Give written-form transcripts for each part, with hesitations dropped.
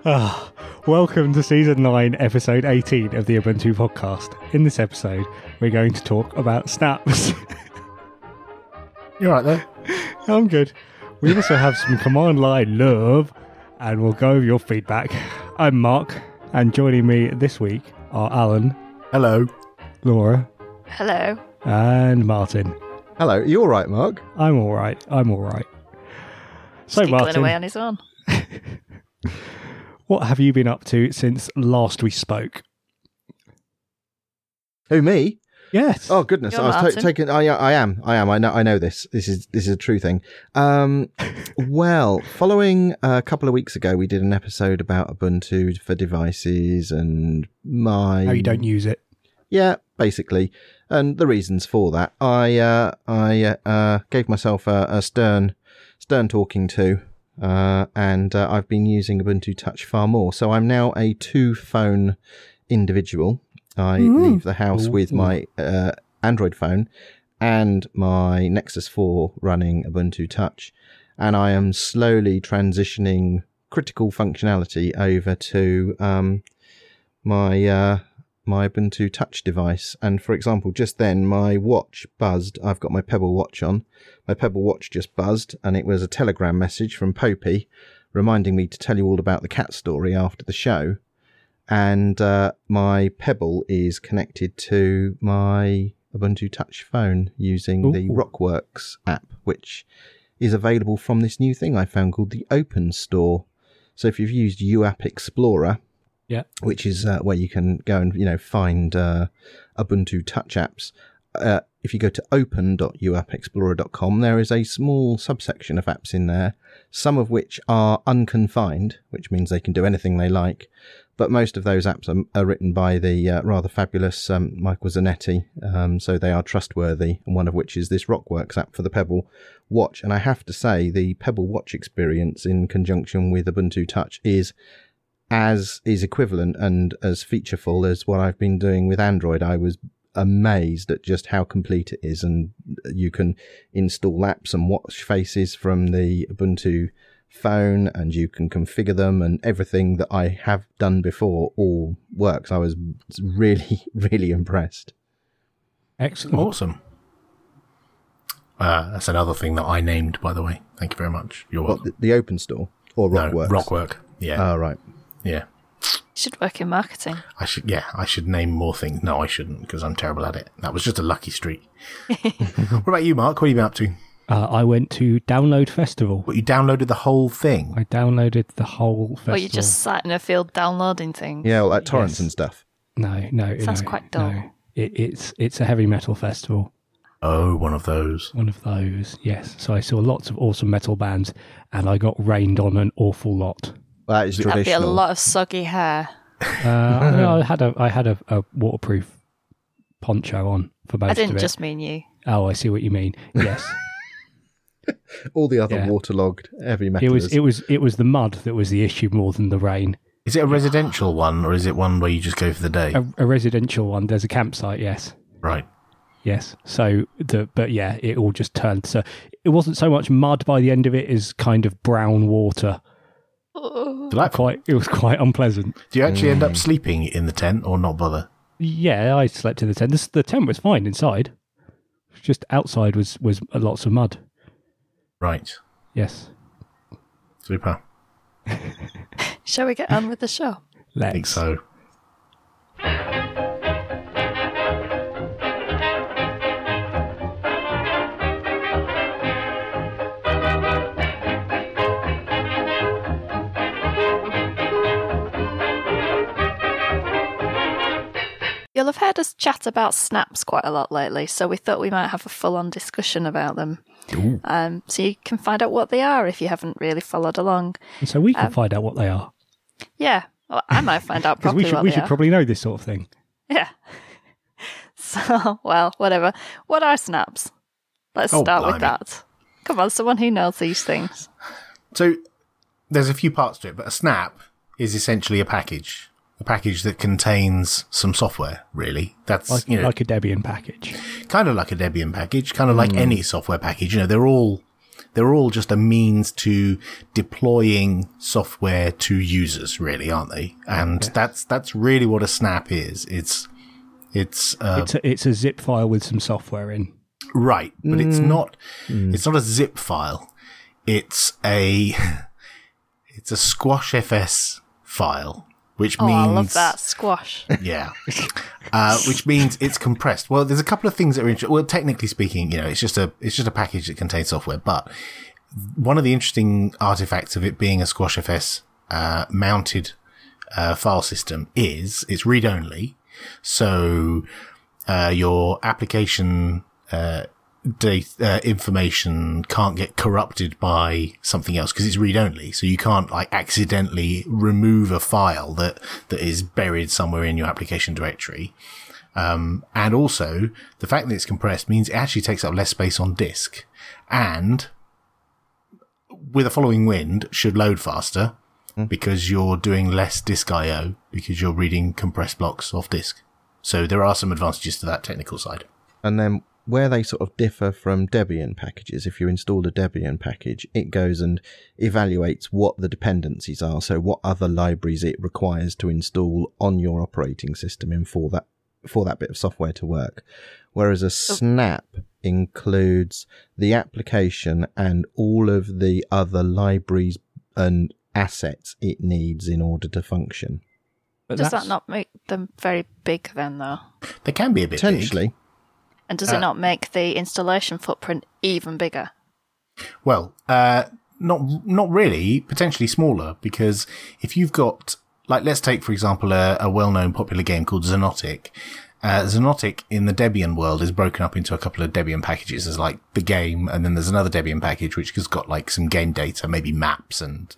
Welcome to Season 9, Episode 18 of the Ubuntu Podcast. In this episode, we're going to talk about snaps. You alright there? I'm good. We also have some command line love, and we'll go over your feedback. I'm Mark, and joining me this week are Alan. Hello. Laura. Hello. And Martin. Hello. Are you alright, Mark? I'm alright. So, Giggling Martin, away on his own. what have you been up to since last we spoke? Who, me? Yes. Oh goodness! You're I was Martin. taking. I am. I know this. This is a true thing. Well, following a couple of weeks ago, we did an episode about Ubuntu for devices and my. How you don't use it. Yeah, basically, and the reasons for that. I gave myself a stern talking to, and I've been using Ubuntu Touch far more. So I'm now a 2-phone individual. I leave the house with my Android phone and my Nexus 4 running Ubuntu Touch, and I am slowly transitioning critical functionality over to my Ubuntu Touch device. And for example, just then my watch buzzed. I've got my Pebble watch on. My Pebble watch just buzzed, and it was a Telegram message from Popey reminding me to tell you all about the cat story after the show. And my Pebble is connected to my Ubuntu Touch phone using the Rockworks app, which is available from this new thing I found called the Open Store. So if you've used UApp Explorer, which is where you can go and find Ubuntu Touch apps, if you go to open.uappexplorer.com, there is a small subsection of apps in there, some of which are unconfined, which means they can do anything they like. But most of those apps are written by the rather fabulous Michael Zanetti, so they are trustworthy, and one of which is this Rockworks app for the Pebble Watch. And I have to say, the Pebble Watch experience in conjunction with Ubuntu Touch is equivalent and as featureful as what I've been doing with Android. I was amazed at just how complete it is, and you can install apps and watch faces from the Ubuntu phone, and you can configure them, and everything that I have done before all works. I was really, really impressed. Excellent. Awesome. That's another thing that I named, by the way. Thank you very much. You're welcome. What, the Open Store or Rockworks? No, Rockwork. Yeah. Oh, right. Yeah. You should work in marketing. I should name more things. No, I shouldn't, because I'm terrible at it. That was just a lucky streak. What about you, Mark? What have you been up to? I went to Download Festival. What, you downloaded the whole thing? I downloaded the whole festival. Or you just sat in a field downloading things. Yeah, like torrents Yes. and stuff. No. Sounds quite dull. No. It's a heavy metal festival. Oh, one of those. One of those, yes. So I saw lots of awesome metal bands, and I got rained on an awful lot. Well, that is That'd traditional. be a lot of soggy hair. I had a waterproof poncho on for most I of didn't it. just mean you. Oh, I see what you mean. Yes. All the other Yeah. waterlogged heavy metals. It was the mud that was the issue more than the rain. Is it a residential one, or is it one where you just go for the day? A residential one. There's a campsite. Yes. Right. Yes. So it all just turned. So it wasn't so much mud by the end of it as kind of brown water. Delightful. It was quite unpleasant. Do you actually end up sleeping in the tent or not bother? Yeah, I slept in the tent. The tent was fine inside. Just outside was lots of mud. Right. Yes. Super. Shall we get on with the show? Let's. I think so. You'll have heard us chat about snaps quite a lot lately, so we thought we might have a full-on discussion about them. So you can find out what they are if you haven't really followed along. And so we can find out what they are. Yeah, well, I might find out Because properly what we they should are. probably know this sort of thing. Yeah. So, well, whatever. What are snaps? Let's start with blimey. that. Come on, someone who knows these things. So there's a few parts to it, but a snap is essentially a package that contains some software, really. That's Like a Debian package. kind of like a Debian package, kind of like any software package. They're all they're all just a means to deploying software to users, really, aren't they? And that's really what a snap is. It's a zip file with some software in. Right, but it's not a zip file. It's a squashfs file, which means I love that squash. Yeah. Which means it's compressed. Well, there's a couple of things that are interesting. Well, technically speaking, it's just a package that contains software, but one of the interesting artifacts of it being a squashfs mounted file system is it's read only. So your application data information can't get corrupted by something else because it's read only. So you can't accidentally remove a file that is buried somewhere in your application directory. And also the fact that it's compressed means it actually takes up less space on disk, and with a following wind should load faster because you're doing less disk IO because you're reading compressed blocks off disk. So there are some advantages to that technical side. And then where they sort of differ from Debian packages, if you install a Debian package, it goes and evaluates what the dependencies are, so what other libraries it requires to install on your operating system and for that bit of software to work. Whereas a snap includes the application and all of the other libraries and assets it needs in order to function. But Does that not make them very big then, though? They can be a bit Potentially. big. And does it not make the installation footprint even bigger? Well, not really. Potentially smaller, because if you've got, let's take, for example, a well-known popular game called Xonotic. Xonotic in the Debian world is broken up into a couple of Debian packages. There's the game, and then there's another Debian package which has got some game data, maybe maps and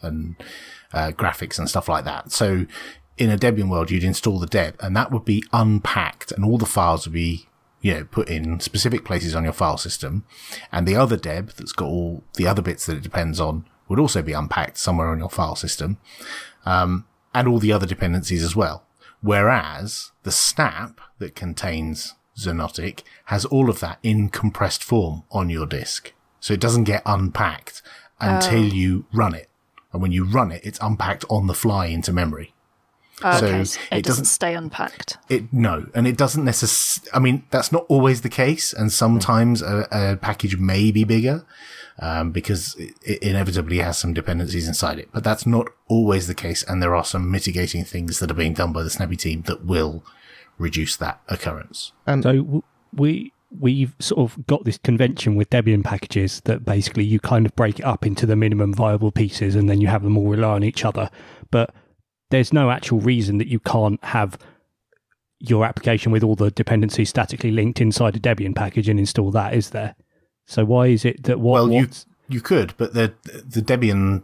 graphics and stuff like that. So in a Debian world, you'd install the deb, and that would be unpacked, and all the files would be put in specific places on your file system, and the other deb that's got all the other bits that it depends on would also be unpacked somewhere on your file system, and all the other dependencies as well. Whereas the snap that contains Xonotic has all of that in compressed form on your disk. So it doesn't get unpacked until you run it. And when you run it, it's unpacked on the fly into memory. Okay, so it doesn't stay unpacked. No, and it doesn't necessarily. I mean, that's not always the case, and sometimes a package may be bigger because it inevitably has some dependencies inside it. But that's not always the case, and there are some mitigating things that are being done by the Snappy team that will reduce that occurrence. So we've sort of got this convention with Debian packages that basically you kind of break it up into the minimum viable pieces, and then you have them all rely on each other, but there's no actual reason that you can't have your application with all the dependencies statically linked inside a Debian package and install that, is there? So why is it that you could, but the Debian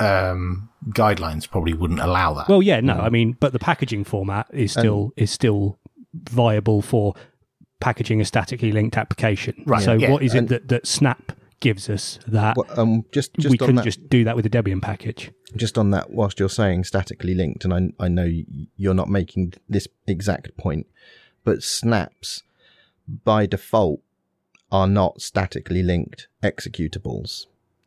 guidelines probably wouldn't allow that. Well, yeah, no, I mean, but the packaging format is still viable for packaging a statically linked application. Right. So what is it that Snap gives us that we couldn't just do that with a Debian package? Just on that, whilst you're saying statically linked, and I know you're not making this exact point, but snaps by default are not statically linked executables.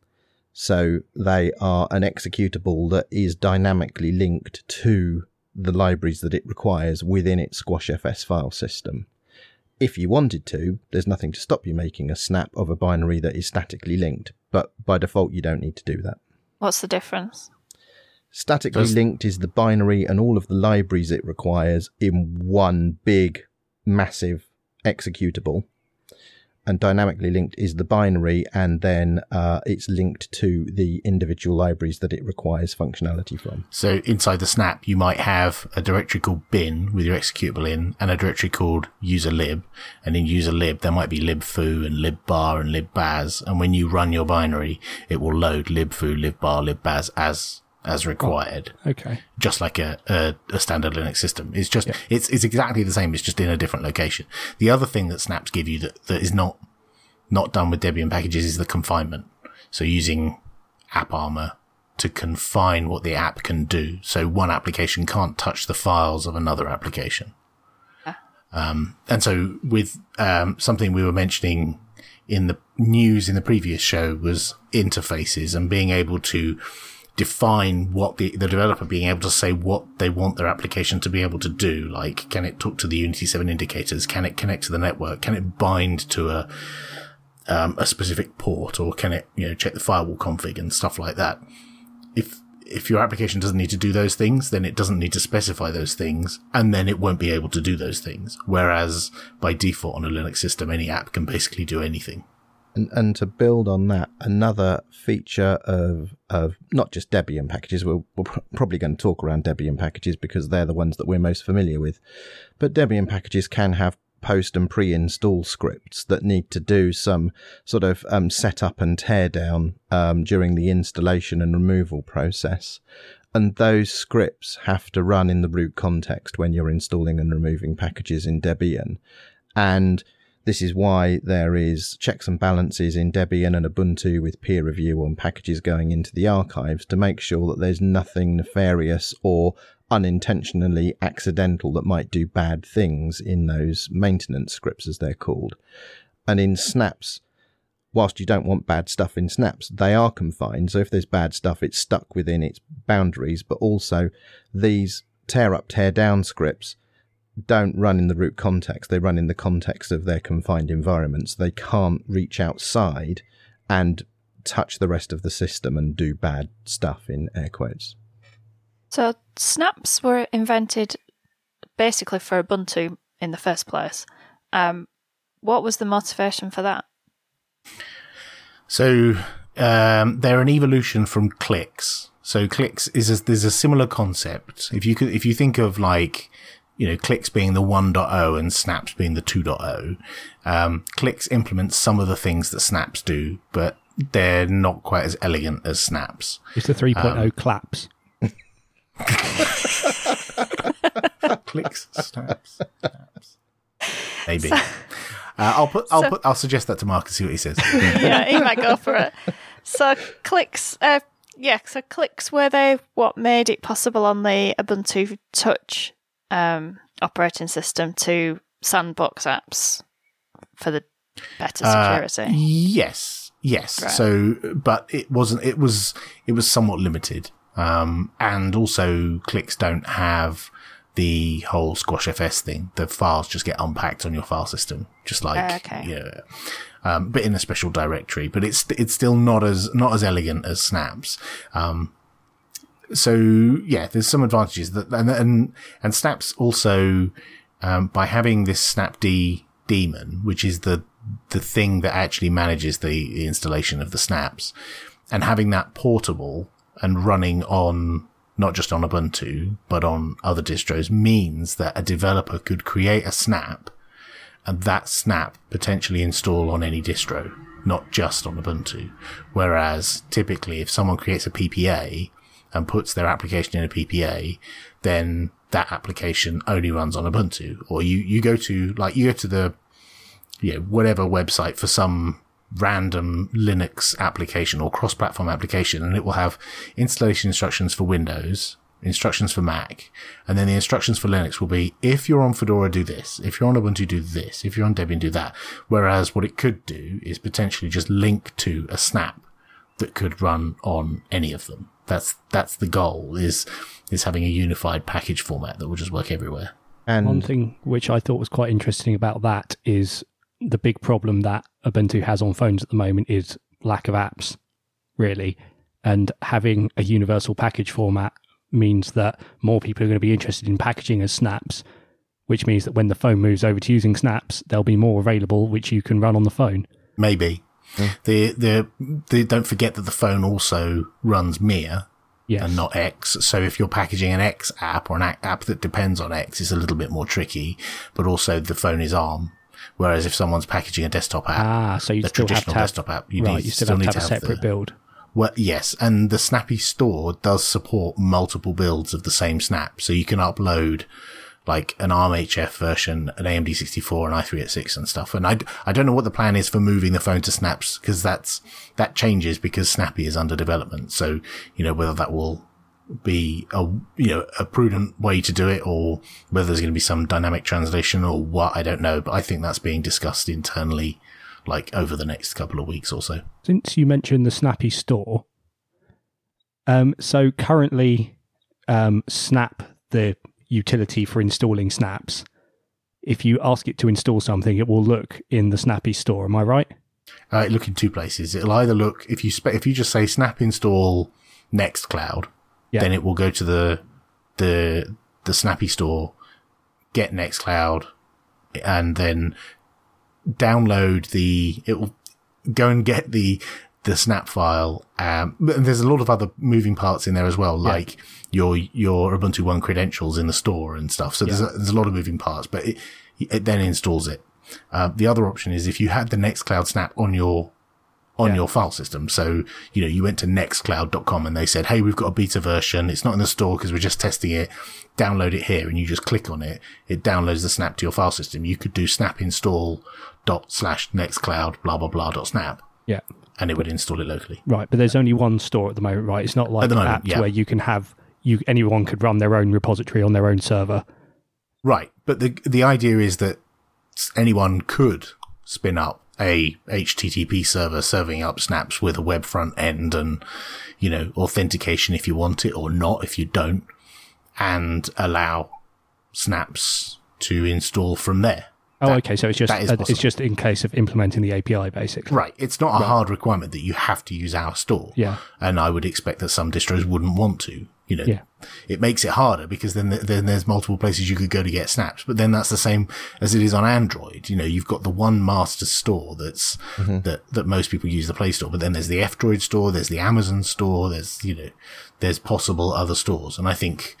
So they are an executable that is dynamically linked to the libraries that it requires within its squashfs file system. If you wanted to, there's nothing to stop you making a snap of a binary that is statically linked, but by default you don't need to do that. What's the difference? Statically linked is the binary and all of the libraries it requires in one big, massive executable. And dynamically linked is the binary, and then it's linked to the individual libraries that it requires functionality from. So inside the snap, you might have a directory called bin with your executable in, and a directory called userlib. And in userlib, there might be libfoo and libbar and libbaz. And when you run your binary, it will load libfoo, libbar, libbaz as required. Oh, okay. Just like a standard Linux system. It's just, it's exactly the same. It's just in a different location. The other thing that snaps give you that is not done with Debian packages is the confinement. So using AppArmor to confine what the app can do. So one application can't touch the files of another application. And so with, something we were mentioning in the news in the previous show was interfaces and being able to define what the developer being able to say what they want their application to be able to do. Like, can it talk to the Unity 7 indicators? Can it connect to the network? Can it bind to a specific port, or can it, check the firewall config and stuff like that? If your application doesn't need to do those things, then it doesn't need to specify those things, and then it won't be able to do those things. Whereas by default on a Linux system, any app can basically do anything. And to build on that, another feature of not just Debian packages, we're probably going to talk around Debian packages because they're the ones that we're most familiar with, but Debian packages can have post and pre-install scripts that need to do some sort of setup and tear down during the installation and removal process. And those scripts have to run in the root context when you're installing and removing packages in Debian. And this is why there is checks and balances in Debian and Ubuntu with peer review on packages going into the archives to make sure that there's nothing nefarious or unintentionally accidental that might do bad things in those maintenance scripts, as they're called. And in snaps, whilst you don't want bad stuff in snaps, they are confined. So if there's bad stuff, it's stuck within its boundaries. But also these tear up, tear down scripts don't run in the root context. They run in the context of their confined environments. They can't reach outside and touch the rest of the system and do bad stuff, in air quotes. So snaps were invented basically for Ubuntu in the first place. What was the motivation for that? So they're an evolution from clicks. So clicks there's a similar concept. If you think of like, clicks being the 1.0 and snaps being the 2.0, clicks implements some of the things that snaps do, but they're not quite as elegant as snaps. It's the 3.0 claps. Clicks, snaps. Maybe. I'll suggest that to Mark and see what he says. Yeah, he might go for it. So clicks, so clicks were they what made it possible on the Ubuntu Touch operating system to sandbox apps for the better security? Yes. Right. So, but it wasn't. It was somewhat limited. And also clicks don't have the whole SquashFS thing. The files just get unpacked on your file system, just like, but in a special directory, but it's still not as elegant as snaps. So yeah, there's some advantages that, and snaps also, by having this snapd daemon, which is the thing that actually manages the installation of the snaps, and having that portable and running on, not just on Ubuntu, but on other distros, means that a developer could create a snap and that snap potentially install on any distro, not just on Ubuntu. Whereas typically if someone creates a PPA and puts their application in a PPA, then that application only runs on Ubuntu. Or you go to the, whatever website for some random Linux application or cross-platform application, and it will have installation instructions for Windows, instructions for Mac, and then the instructions for Linux will be, if you're on Fedora, do this. If you're on Ubuntu, do this. If you're on Debian, do that. Whereas what it could do is potentially just link to a snap that could run on any of them. That's the goal, is having a unified package format that will just work everywhere. And one thing which I thought was quite interesting about that is the big problem that Ubuntu has on phones at the moment is lack of apps, really. And having a universal package format means that more people are going to be interested in packaging as snaps, which means that when the phone moves over to using snaps, there'll be more available which you can run on the phone. Maybe. The don't forget that the phone also runs Mir. Yes. And not X. So if you're packaging an X app or an app that depends on X, it's a little bit more tricky, but also the phone is ARM. Whereas if someone's packaging a desktop app, so you still have to have, desktop app, you still need to have a separate build. Well, yes, and the Snappy store does support multiple builds of the same snap, so you can upload like an ARM HF version, an AMD 64, an i386 and stuff. And I don't know what the plan is for moving the phone to snaps, because that changes because Snappy is under development. So, whether that will be a prudent way to do it, or whether there's going to be some dynamic translation or what, I don't know, but I think that's being discussed internally like over the next couple of weeks or so. Since you mentioned the Snappy store, so currently Snap, the utility for installing snaps, if you ask it to install something, it will look in the Snappy store. Am I right? It look in two places. It'll either look, if you just say snap install Nextcloud, then it will go to the Snappy store, get Nextcloud, and then download it will go and get the snap file. But there's a lot of other moving parts in there as well, like your Ubuntu One credentials in the store and stuff. So there's a lot of moving parts, but it then installs it. The other option is if you had the Nextcloud snap on your file system. So, you went to nextcloud.com and they said, hey, we've got a beta version. It's not in the store because we're just testing it. Download it here. And you just click on it. It downloads the snap to your file system. You could do snap install./nextcloud blah, blah, blah .snap. Yeah. And it would install it locally. Right. But there's only one store at the moment, right? It's not like an app where you can anyone could run their own repository on their own server. Right. But the idea is that anyone could spin up a HTTP server serving up snaps with a web front end and, authentication if you want it or not if you don't, and allow snaps to install from there. Okay. So it's just in case of implementing the API, basically. Right. It's not a hard requirement that you have to use our store. Yeah. And I would expect that some distros wouldn't want to. It makes it harder because then there's multiple places you could go to get snaps. But then that's the same as it is on Android. You've got the one master store that's that most people use, the Play Store. But then there's the F-Droid store, there's the Amazon store, there's possible other stores. And I think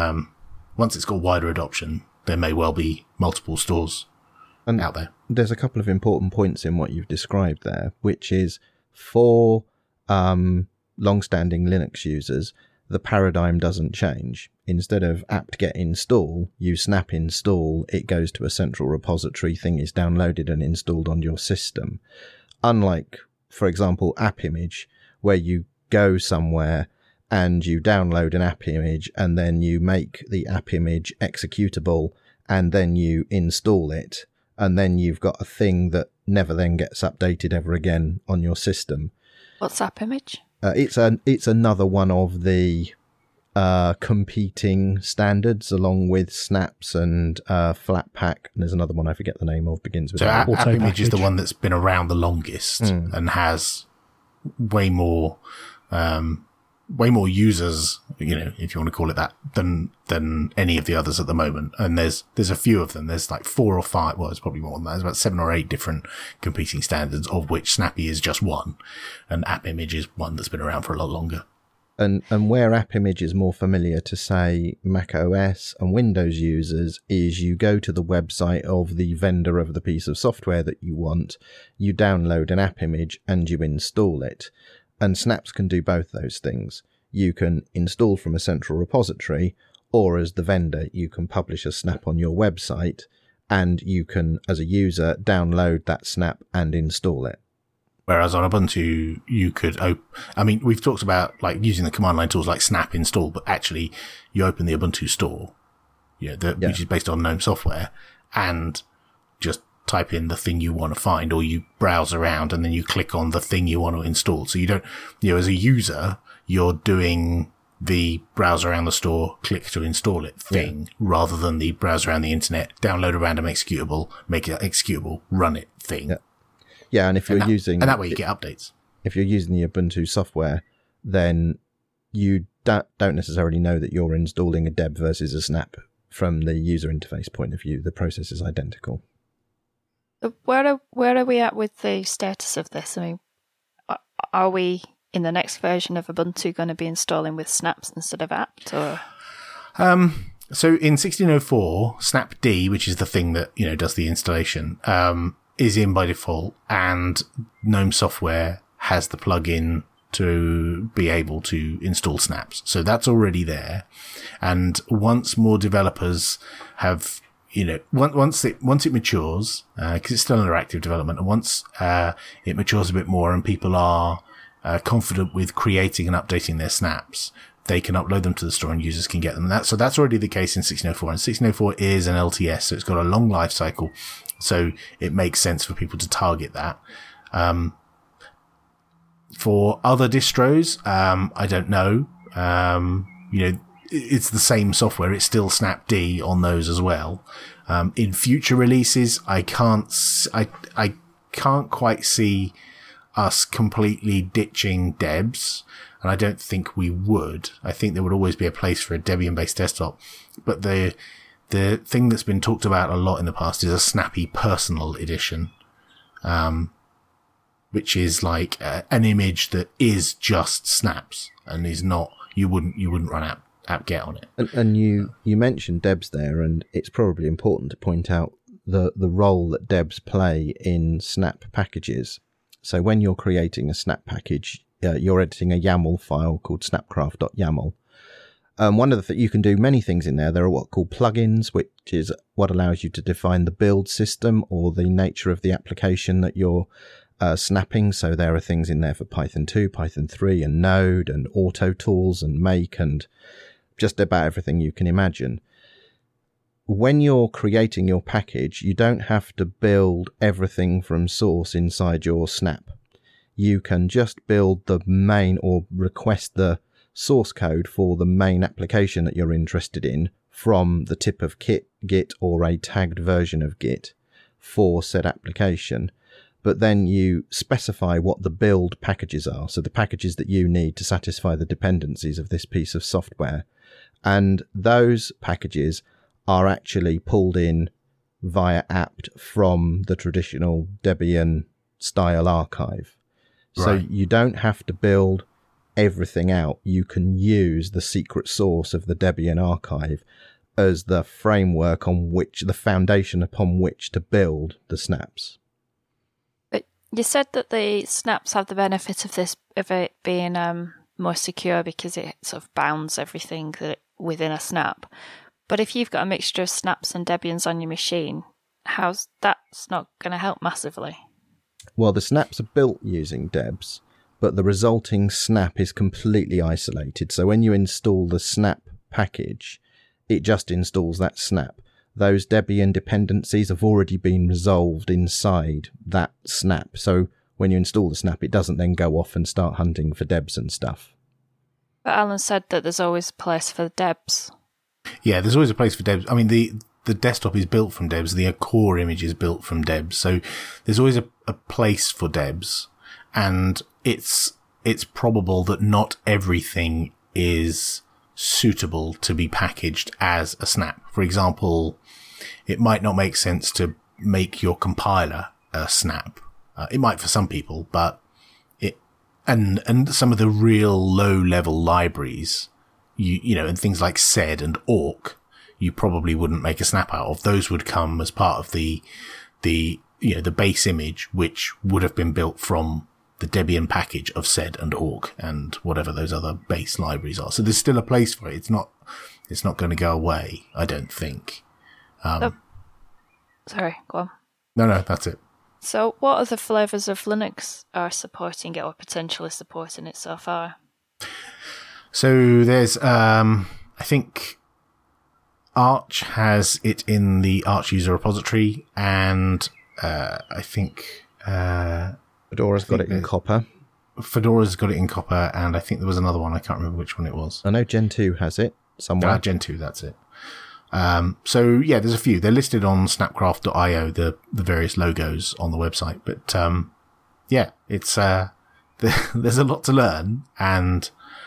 once it's got wider adoption, there may well be multiple stores out there. There's a couple of important points in what you've described there, which is for long-standing Linux users, the paradigm doesn't change. Instead of apt-get install, you snap install, it goes to a central repository, thing is downloaded and installed on your system. Unlike, for example, AppImage, where you go somewhere and you download an app image and then you make the app image executable and then you install it, and then you've got a thing that never then gets updated ever again on your system. What's AppImage? It's another one of the competing standards, along with Snaps and Flatpak. And there's another one I forget the name of, begins with. So AppImage is the one that's been around the longest and has way more users, if you want to call it that, than any of the others at the moment. And there's a few of them. There's like 4 or 5. Well, it's probably more than that. There's about 7 or 8 different competing standards, of which Snappy is just one, and AppImage is one that's been around for a lot longer. And where AppImage is more familiar to, say, Mac OS and Windows users is you go to the website of the vendor of the piece of software that you want, you download an AppImage and you install it. And Snaps can do both those things. You can install from a central repository, or as the vendor, you can publish a snap on your website, and you can, as a user, download that snap and install it. Whereas on Ubuntu, you could we've talked about like using the command line tools like snap install, but actually you open the Ubuntu store, which is based on GNOME software, and just type in the thing you want to find, or you browse around and then you click on the thing you want to install. So you don't, as a user, you're doing the browse around the store, click to install it thing, rather than the browse around the internet, download a random executable, make it executable, run it thing. Yeah, and if you're using... And that way you get updates. If you're using the Ubuntu software, then you don't necessarily know that you're installing a deb versus a snap from the user interface point of view. The process is identical. Where are we at with the status of this? I mean, are we in the next version of Ubuntu going to be installing with snaps instead of apt? Or? So in 1604, snapd, which is the thing that does the installation, is in by default, and GNOME software has the plugin to be able to install snaps. So that's already there, and once more developers have once it matures, because it's still under active development, and once it matures a bit more and people are confident with creating and updating their snaps, they can upload them to the store and users can get them. So that's already the case in 1604. And 1604 is an LTS, so it's got a long life cycle. So it makes sense for people to target that. For other distros, I don't know. It's the same software. It's still Snapd on those as well. In future releases, I can't quite see us completely ditching Debs, and I don't think we would. I think there would always be a place for a Debian-based desktop. But the thing that's been talked about a lot in the past is a Snappy Personal Edition, which is like an image that is just snaps and is not. You wouldn't run apt-get on it. And you mentioned Debs there, and it's probably important to point out the role that Debs play in Snap packages. So when you're creating a Snap package, you're editing a YAML file called snapcraft.yaml. One of the you can do many things in there. There are what called plugins, which is what allows you to define the build system or the nature of the application that you're snapping. So there are things in there for Python 2, Python 3, and Node, and Auto Tools, and Make, and just about everything you can imagine. When you're creating your package, you don't have to build everything from source inside your Snap. You can just build the main or request the source code for the main application that you're interested in from the tip of Git or a tagged version of Git for said application. But then you specify what the build packages are, so the packages that you need to satisfy the dependencies of this piece of software. And those packages are actually pulled in via apt from the traditional Debian style archive. Right. So you don't have to build everything out. You can use the secret source of the Debian archive as the framework on which, the foundation upon which to build the snaps. But you said that the snaps have the benefit of it being more secure because it sort of bounds everything within a snap. But if you've got a mixture of snaps and Debians on your machine, that's not going to help massively. Well, the snaps are built using Debs, but the resulting snap is completely isolated. So when you install the snap package, it just installs that snap. Those Debian dependencies have already been resolved inside that snap. So when you install the snap, it doesn't then go off and start hunting for Debs and stuff. But Alan said that there's always a place for the Debs. Yeah, there's always a place for Debs. I mean, the desktop is built from Debs. The core image is built from Debs. So there's always a place for Debs. And it's probable that not everything is suitable to be packaged as a snap. For example, it might not make sense to make your compiler a snap. It might for some people, but and some of the real low-level libraries, and things like sed and awk, you probably wouldn't make a snap out of. Those would come as part of the base image, which would have been built from the Debian package of sed and awk and whatever those other base libraries are. So there's still a place for it. It's not going to go away, I don't think. Sorry, go on. No, that's it. So what other flavours of Linux are supporting it or potentially supporting it so far? So there's, I think Arch has it in the Arch user repository, and I think Fedora's got it in Copper. Fedora's got it in Copper, and I think there was another one. I can't remember which one it was. I know Gentoo has it somewhere. Gentoo, that's it. So yeah, there's a few. They're listed on snapcraft.io, the various logos on the website. But yeah, it's there's a lot to learn, and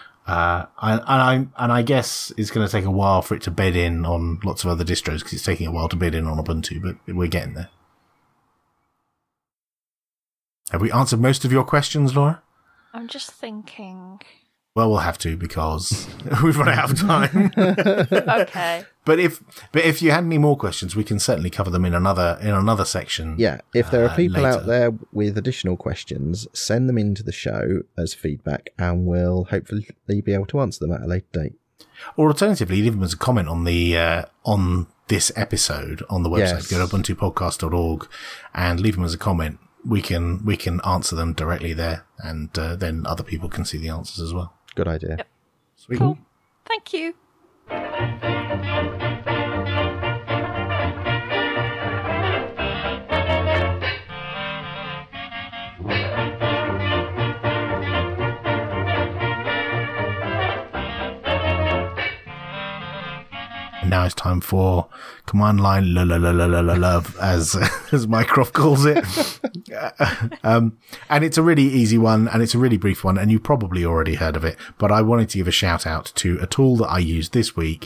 I guess it's going to take a while for it to bed in on lots of other distros because it's taking a while to bed in on Ubuntu, but we're getting there. Have we answered most of your questions, Laura? I'm just thinking. Well, we'll have to because we've run out of time. Okay. But if you had any more questions, we can certainly cover them in another section. Yeah, if there are people later out there with additional questions, send them into the show as feedback, and we'll hopefully be able to answer them at a later date. Or alternatively, leave them as a comment on the on this episode on the website. Yes. Go to ubuntupodcast.org and leave them as a comment. We can answer them directly there, and then other people can see the answers as well. Good idea. Yep. Sweet. Cool. Thank you. now it's time for command line love, as Mycroft calls it. And it's a really easy one, and it's a really brief one, and you've probably already heard of it, but I wanted to give a shout out to a tool that I used this week.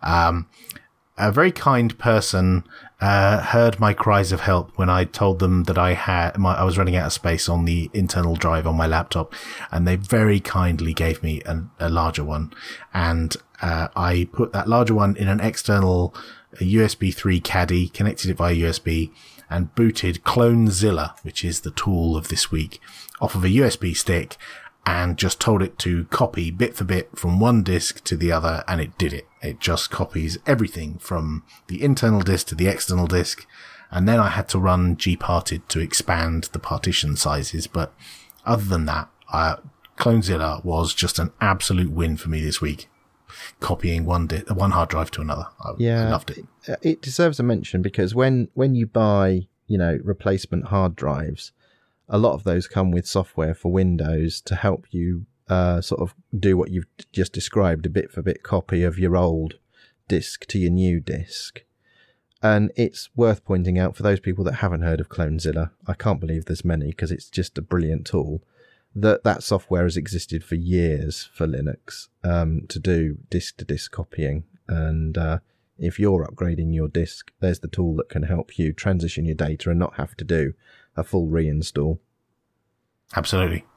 A very kind person heard my cries of help when I told them that I was running out of space on the internal drive on my laptop, and they very kindly gave me a larger one. And I put that larger one in an external USB 3 caddy, connected it via USB, and booted Clonezilla, which is the tool of this week, off of a USB stick, and just told it to copy bit for bit from one disk to the other, and it did it. It just copies everything from the internal disk to the external disk, and then I had to run gparted to expand the partition sizes. But other than that, Clonezilla was just an absolute win for me this week, copying one hard drive to another. I loved it. It deserves a mention because when you buy, replacement hard drives, a lot of those come with software for Windows to help you sort of do what you've just described, a bit-for-bit copy of your old disk to your new disk. And it's worth pointing out for those people that haven't heard of Clonezilla, I can't believe there's many because it's just a brilliant tool, that software has existed for years for Linux to do disk-to-disk copying. And if you're upgrading your disk, there's the tool that can help you transition your data and not have to do a full reinstall. Absolutely.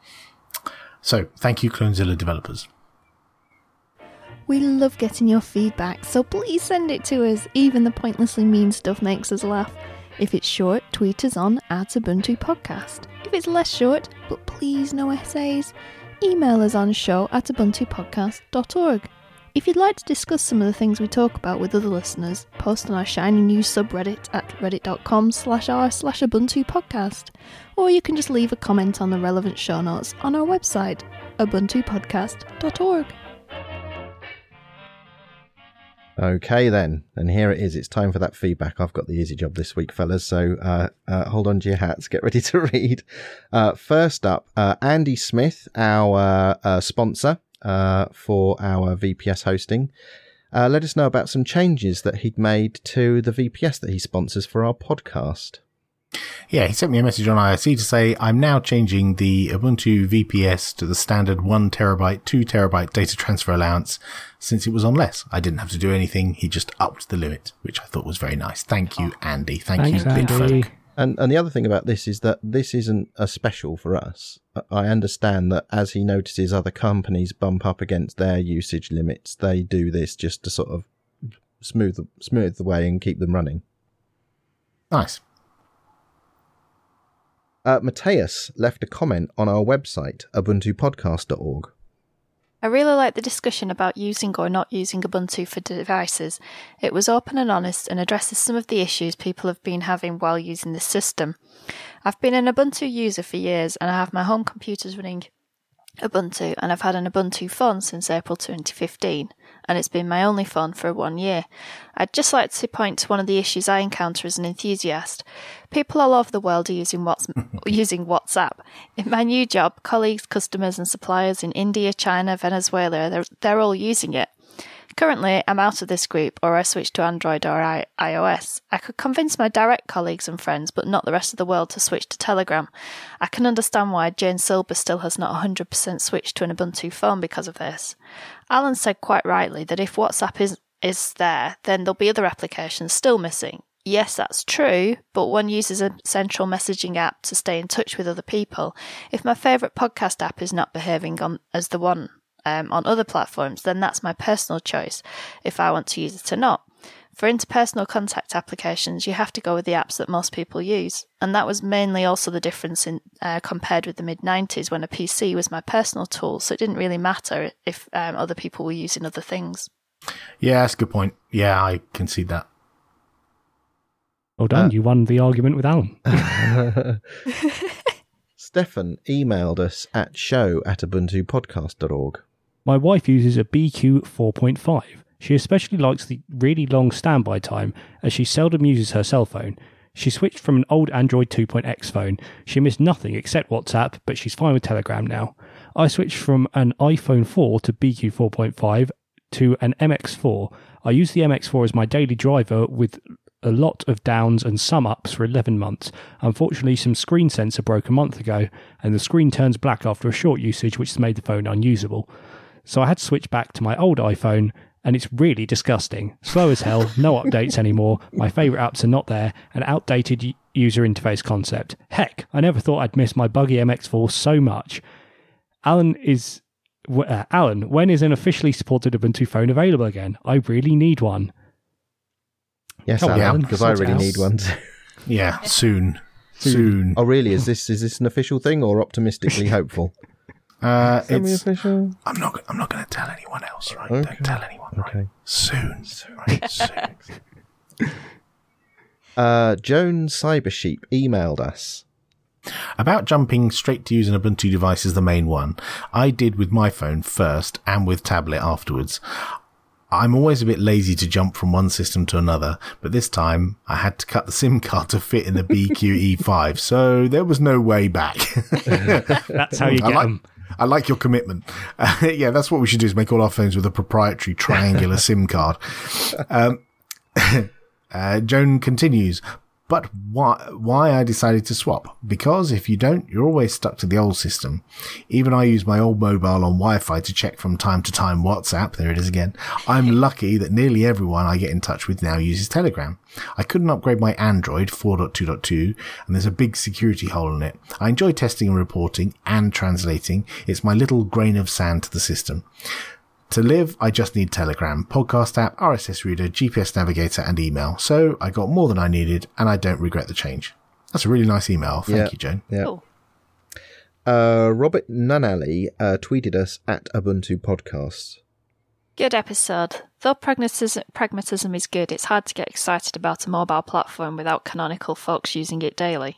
So, thank you, Clonezilla developers. We love getting your feedback, so please send it to us. Even the pointlessly mean stuff makes us laugh. If it's short, tweet us on @Ubuntu Podcast. If it's less short, but please no essays, email us on show@ubuntupodcast.org. If you'd like to discuss some of the things we talk about with other listeners, post on our shiny new subreddit at reddit.com/r/Ubuntu Podcast. Or you can just leave a comment on the relevant show notes on our website, ubuntupodcast.org. Okay then, and here it is. It's time for that feedback. I've got the easy job this week, fellas, so hold on to your hats, get ready to read. First up, Andy Smith, our sponsor for our VPS hosting, let us know about some changes that he'd made to the VPS that he sponsors for our podcast. Yeah, he sent me a message on IRC to say, I'm now changing the Ubuntu VPS to the standard 1 terabyte, 2 terabyte data transfer allowance since it was on less. I didn't have to do anything. He just upped the limit, which I thought was very nice. Thank you, Andy. Thanks, you, Bitfolk. And the other thing about this is that this isn't a special for us. I understand that as he notices other companies bump up against their usage limits, they do this just to sort of smooth the way and keep them running. Nice. Matthias left a comment on our website, ubuntupodcast.org. I really like the discussion about using or not using Ubuntu for devices. It was open and honest and addresses some of the issues people have been having while using this system. I've been an Ubuntu user for years and I have my home computers running Ubuntu, and I've had an Ubuntu phone since April 2015, and it's been my only phone for 1 year. I'd just like to point to one of the issues I encounter as an enthusiast. People all over the world are using WhatsApp. In my new job, colleagues, customers and suppliers in India, China, Venezuela, they're all using it. Currently, I'm out of this group, or I switch to Android or iOS. I could convince my direct colleagues and friends, but not the rest of the world, to switch to Telegram. I can understand why Jane Silber still has not 100% switched to an Ubuntu phone because of this. Alan said quite rightly that if WhatsApp is there, then there'll be other applications still missing. Yes, that's true, but one uses a central messaging app to stay in touch with other people. If my favourite podcast app is not behaving as the one on other platforms, then that's my personal choice if I want to use it or not. For interpersonal contact applications, you have to go with the apps that most people use, and that was mainly also the difference in compared with the mid-90s when a PC was my personal tool, so it didn't really matter if other people were using other things. Yeah, that's a good point. Yeah, I concede that. Well done, you won the argument with Alan. Stefan emailed us at show@ubuntupodcast.org. My wife uses a BQ 4.5. She especially likes the really long standby time, as she seldom uses her cell phone. She switched from an old Android 2.x phone. She missed nothing except WhatsApp, but she's fine with Telegram now. I switched from an iPhone 4 to BQ 4.5 to an MX4. I use the MX4 as my daily driver with a lot of downs and some ups for 11 months. Unfortunately, some screen sensor broke a month ago, and the screen turns black after a short usage, which has made the phone unusable. So I had to switch back to my old iPhone, and it's really disgusting. Slow as hell, no updates anymore, my favourite apps are not there, and outdated user interface concept. Heck, I never thought I'd miss my buggy MX4 so much. Alan, when is an officially supported Ubuntu phone available again? I really need one. Yes, Oh, Alan, yeah. because I really Yes. need one too. Yeah, soon. Soon. Oh, really? Is this an official thing or optimistically hopeful? It's, Semi-official? I'm not going to tell anyone else, right? Okay. Don't tell anyone, right? Okay. Soon. Right? Soon. Joan Cybersheep emailed us. About jumping straight to use an Ubuntu device as the main one, I did with my phone first and with tablet afterwards. I'm always a bit lazy to jump from one system to another, but this time I had to cut the SIM card to fit in the BQ E5, so there was no way back. That's how you get them. I like your commitment. Yeah, that's what we should do, is make all our phones with a proprietary triangular SIM card. Joan continues, but why I decided to swap? Because if you don't, you're always stuck to the old system. Even I use my old mobile on Wi-Fi to check from time to time WhatsApp. There it is again. I'm lucky that nearly everyone I get in touch with now uses Telegram. I couldn't upgrade my Android 4.2.2 and there's a big security hole in it. I enjoy testing and reporting and translating. It's my little grain of sand to the system. To live, I just need Telegram, podcast app, RSS reader, GPS navigator, and email. So I got more than I needed, and I don't regret the change. That's a really nice email. Thank you, Joan. Yeah. Cool. Robert Nunnally tweeted us at Ubuntu Podcasts. Good episode. Though pragmatism is good, it's hard to get excited about a mobile platform without canonical folks using it daily.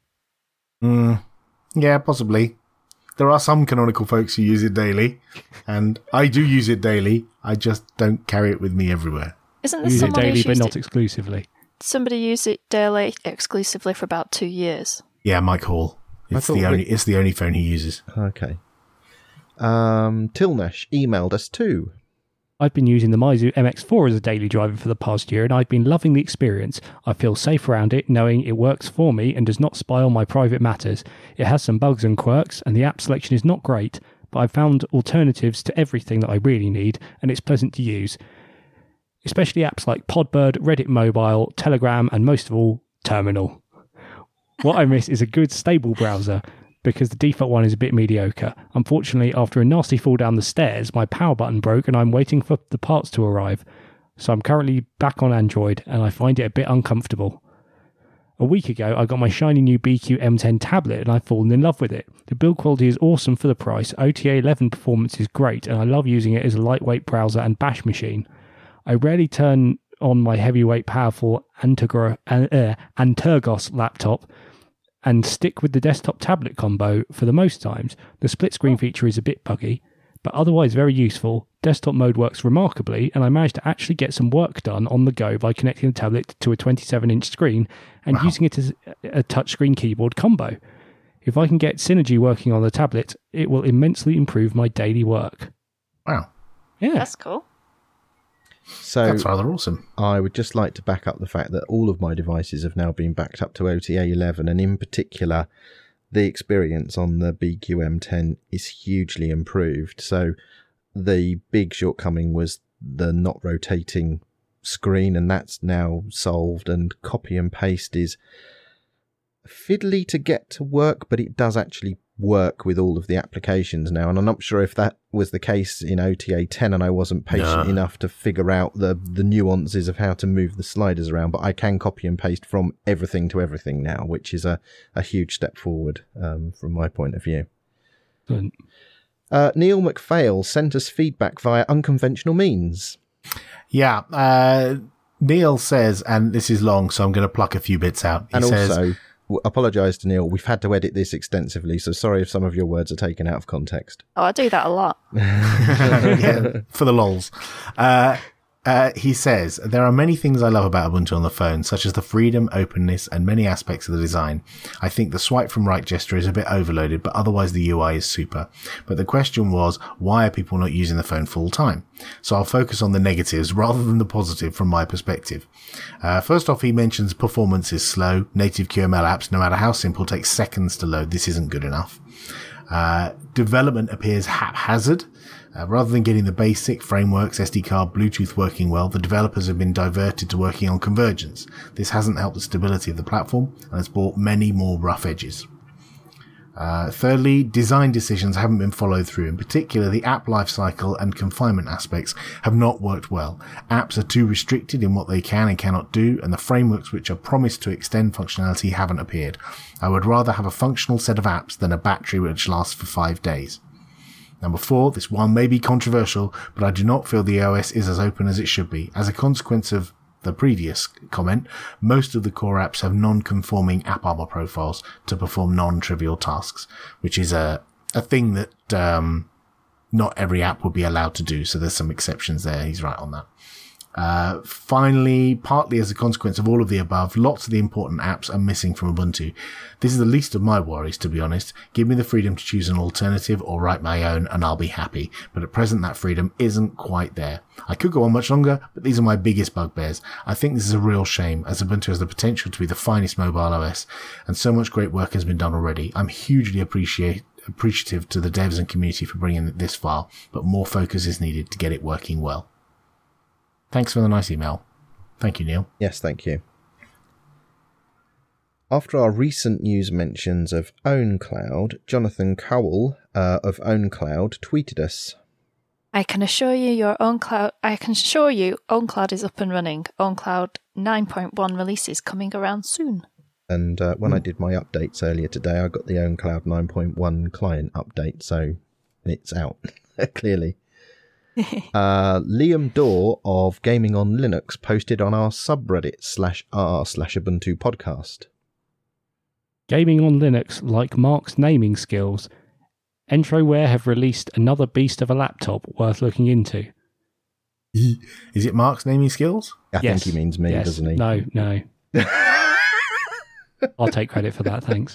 Yeah, possibly. There are some canonical folks who use it daily, and I do use it daily. I just don't carry it with me everywhere. Isn't there Use it someone daily, who's but used not it? exclusively. Somebody used it daily exclusively for about 2 years. Yeah, Mike Hall. It's thought it's the only phone he uses. Okay. Tilnash emailed us too. I've been using the Meizu MX4 as a daily driver for the past year and I've been loving the experience. I feel safe around it knowing it works for me and does not spy on my private matters. It has some bugs and quirks and the app selection is not great, but I've found alternatives to everything that I really need and it's pleasant to use. Especially apps like Podbird, Reddit Mobile, Telegram and most of all, Terminal. What I miss is a good stable browser, because the default one is a bit mediocre. Unfortunately, after a nasty fall down the stairs, my power button broke and I'm waiting for the parts to arrive. So I'm currently back on Android and I find it a bit uncomfortable. A week ago, I got my shiny new BQ M10 tablet and I've fallen in love with it. The build quality is awesome for the price, OTA 11 performance is great, and I love using it as a lightweight browser and bash machine. I rarely turn on my heavyweight, powerful Antergos laptop and stick with the desktop-tablet combo for the most times. The split screen feature is a bit buggy, but otherwise very useful. Desktop mode works remarkably, and I managed to actually get some work done on the go by connecting the tablet to a 27-inch screen and using it as a touchscreen keyboard combo. If I can get Synergy working on the tablet, it will immensely improve my daily work. Wow. Yeah. That's cool. So That's rather awesome. I would just like to back up the fact that all of my devices have now been backed up to OTA 11, and in particular, the experience on the BQ-M10 is hugely improved. So the big shortcoming was the not rotating screen, and that's now solved, and copy and paste is fiddly to get to work, but it does actually work with all of the applications now, and I'm not sure if that was the case in OTA 10 and I wasn't patient enough to figure out the nuances of how to move the sliders around, but I can copy and paste from everything to everything now, which is a huge step forward from my point of view. Good. Neil McPhail sent us feedback via unconventional means. Yeah. Neil says, and this is long, so I'm going to pluck a few bits out. He And says, also, apologise to Neil, we've had to edit this extensively, so sorry if some of your words are taken out of context. Oh, I do that a lot. yeah, for the lols. He says, there are many things I love about Ubuntu on the phone, such as the freedom, openness, and many aspects of the design. I think the swipe from right gesture is a bit overloaded, but otherwise the UI is super. But the question was, why are people not using the phone full time? So I'll focus on the negatives rather than the positive from my perspective. First off, he mentions performance is slow. Native QML apps, no matter how simple, take seconds to load. This isn't good enough. Development appears haphazard. Rather than getting the basic frameworks, SD card, Bluetooth working well, the developers have been diverted to working on convergence. This hasn't helped the stability of the platform and has brought many more rough edges. Thirdly, design decisions haven't been followed through. In particular, the app lifecycle and confinement aspects have not worked well. Apps are too restricted in what they can and cannot do, and the frameworks which are promised to extend functionality haven't appeared. I would rather have a functional set of apps than a battery which lasts for 5 days. Number 4, this one may be controversial, but I do not feel the OS is as open as it should be. As a consequence of the previous comment, most of the core apps have non-conforming AppArmor profiles to perform non-trivial tasks, which is a thing that not every app would be allowed to do, so there's some exceptions there. He's right on that. Finally, partly as a consequence of all of the above, lots of the important apps are missing from Ubuntu. This is the least of my worries, to be honest. Give me the freedom to choose an alternative or write my own and I'll be happy. But at present, that freedom isn't quite there. I could go on much longer, but these are my biggest bugbears. I think this is a real shame, as Ubuntu has the potential to be the finest mobile OS, and so much great work has been done already. I'm hugely appreciative to the devs and community for bringing it this far, but more focus is needed to get it working well. Thanks for the nice email. Thank you, Neil. Yes, thank you. After our recent news mentions of OwnCloud, Jonathan Cowell of OwnCloud tweeted us. I can assure you OwnCloud is up and running. OwnCloud 9.1 release is coming around soon. And when I did my updates earlier today, I got the OwnCloud 9.1 client update, so it's out, clearly. Liam Dorr of Gaming on Linux posted on our subreddit /r/Ubuntu podcast. Gaming on Linux, like Mark's naming skills, Entroware have released another beast of a laptop worth looking into. Is it Mark's naming skills? I think he means me, doesn't he? No. I'll take credit for that, thanks.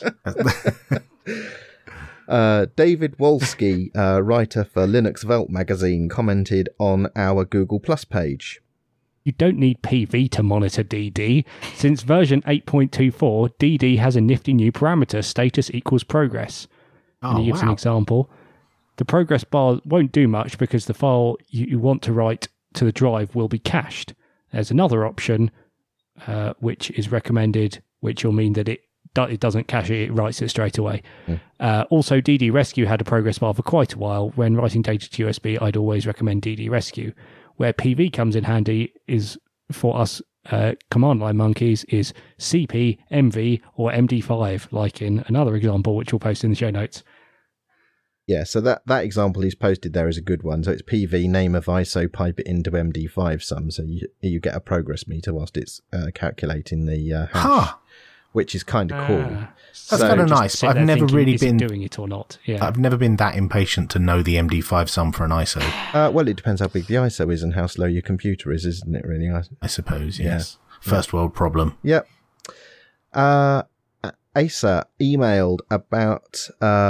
David Wolski, writer for Linux Velt magazine, commented on our Google Plus page. You don't need PV to monitor DD. Since version 8.24, DD has a nifty new parameter, status equals progress. And he gives an example. The progress bar won't do much because the file you want to write to the drive will be cached. There's another option, which is recommended, which will mean that it doesn't cache it writes it straight away. Also, DD Rescue had a progress bar for quite a while. When writing data to USB, I'd always recommend DD Rescue. Where PV comes in handy is for us command line monkeys is CP, MV, or MD5, like in another example, which we'll post in the show notes. Yeah, so that example he's posted there is a good one. So it's PV, name of ISO, pipe it into MD5 sum. So you get a progress meter whilst it's calculating the hash. Which is kind of cool. That's kind of nice, but I've never really been doing it or not. Yeah. I've never been that impatient to know the MD5 sum for an ISO. Well, it depends how big the ISO is and how slow your computer is, isn't it? Really, I suppose. Yes. Yeah. First world problem. Yep. Asa emailed about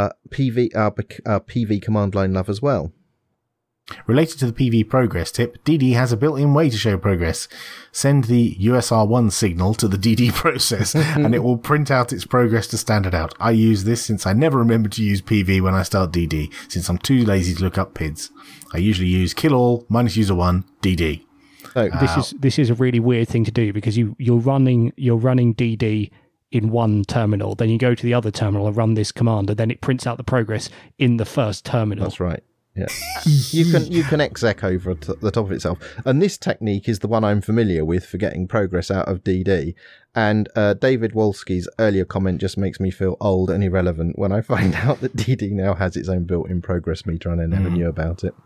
PV command line love as well. Related to the PV progress tip, DD has a built-in way to show progress. Send the USR1 signal to the DD process and it will print out its progress to standard out. I use this since I never remember to use PV when I start DD, since I'm too lazy to look up PIDs. I usually use kill all -user1 DD. So this is a really weird thing to do because you're running DD in one terminal, then you go to the other terminal and run this command, and then it prints out the progress in the first terminal. That's right. Yeah, you can exec over the top of itself, and this technique is the one I'm familiar with for getting progress out of DD. And David Wolski's earlier comment just makes me feel old and irrelevant when I find out that DD now has its own built-in progress meter, and I never knew about it.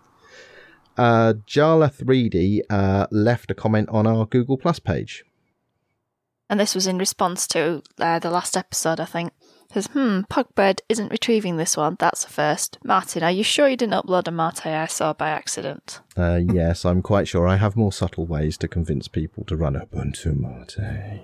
Jala3D left a comment on our Google Plus page, and this was in response to the last episode, I think. Says, Pugbird isn't retrieving this one. That's a first. Martin, are you sure you didn't upload a Mate I saw by accident? Yes, I'm quite sure. I have more subtle ways to convince people to run Ubuntu Mate.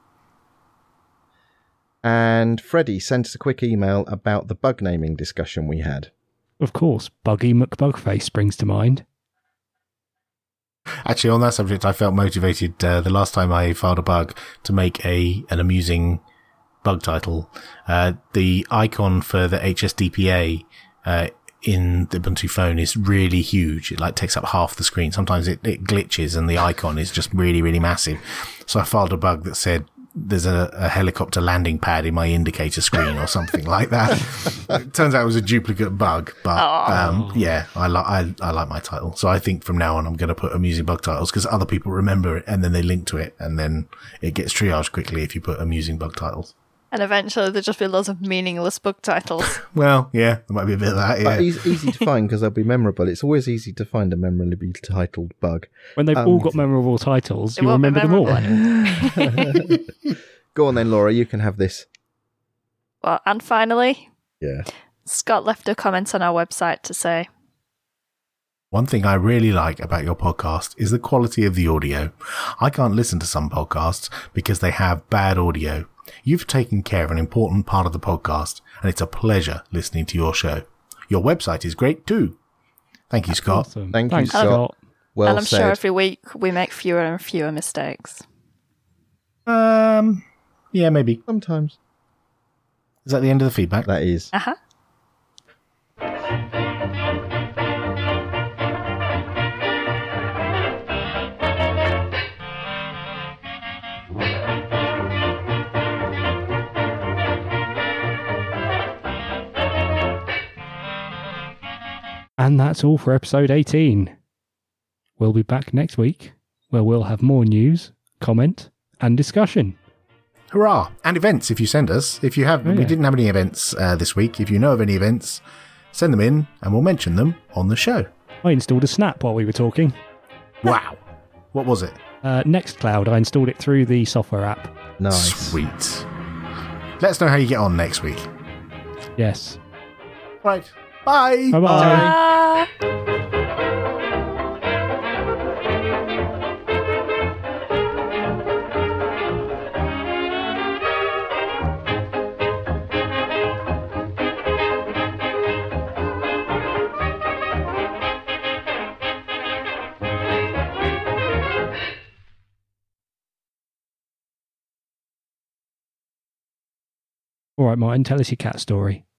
And Freddie sent us a quick email about the bug naming discussion we had. Of course, Buggy McBugface springs to mind. Actually, on that subject, I felt motivated the last time I filed a bug to make an amusing bug title. The icon for the HSDPA in the Ubuntu phone is really huge. It takes up half the screen. Sometimes it glitches and the icon is just really, really massive. So I filed a bug that said there's a helicopter landing pad in my indicator screen or something like that. It turns out it was a duplicate bug, but yeah, I like my title. So I think from now on I'm going to put amusing bug titles because other people remember it and then they link to it and then it gets triaged quickly if you put amusing bug titles. And eventually there'll just be loads of meaningless bug titles. Well, yeah, there might be a bit of that, yeah. But easy to find because they'll be memorable. It's always easy to find a memorably titled bug. When they've all got memorable titles, you remember them all. Go on then, Laura, you can have this. Well, and finally, yeah, Scott left a comment on our website to say, one thing I really like about your podcast is the quality of the audio. I can't listen to some podcasts because they have bad audio. You've taken care of an important part of the podcast, and it's a pleasure listening to your show. Your website is great too. Thank you, Scott. Awesome. Thanks, you, Scott. Well and I'm said. sure every week we make fewer and fewer mistakes. Yeah, maybe. Sometimes. Is that the end of the feedback? That is. Uh-huh. And that's all for episode 18. We'll be back next week, where we'll have more news, comment, and discussion. Hurrah! And events if you send us. If you have, we didn't have any events this week. If you know of any events, send them in and we'll mention them on the show. I installed a Snap while we were talking. Wow. What was it? Nextcloud. I installed it through the software app. Nice. Sweet. Let us know how you get on next week. Yes. Right. Bye. Bye-bye. All right, Martin, tell us your cat story.